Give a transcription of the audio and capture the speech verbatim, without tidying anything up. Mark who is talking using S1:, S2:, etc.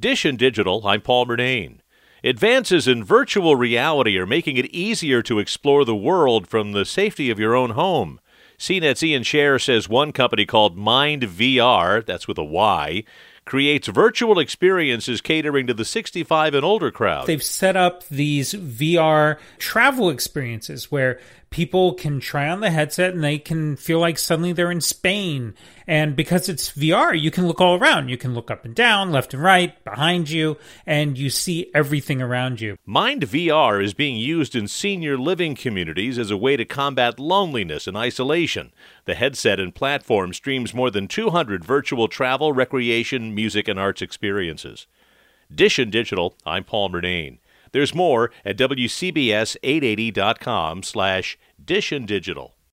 S1: Dish and Digital, I'm Paul Murnane. Advances in virtual reality are making it easier to explore the world from the safety of your own home. C NET's Ian Scher says one company called Mind V R, that's with a Y, creates virtual experiences catering to the sixty-five and older crowd.
S2: They've set up these V R travel experiences where people can try on the headset and they can feel like suddenly they're in Spain. And because it's V R, you can look all around. You can look up and down, left and right, behind you, and you see everything around you.
S1: Mind V R is being used in senior living communities as a way to combat loneliness and isolation. The headset and platform streams more than two hundred virtual travel, recreation, music, and arts experiences. Dish and Digital, I'm Paul Murnane. There's more at W C B S eight eighty dot com slash Dish and Digital.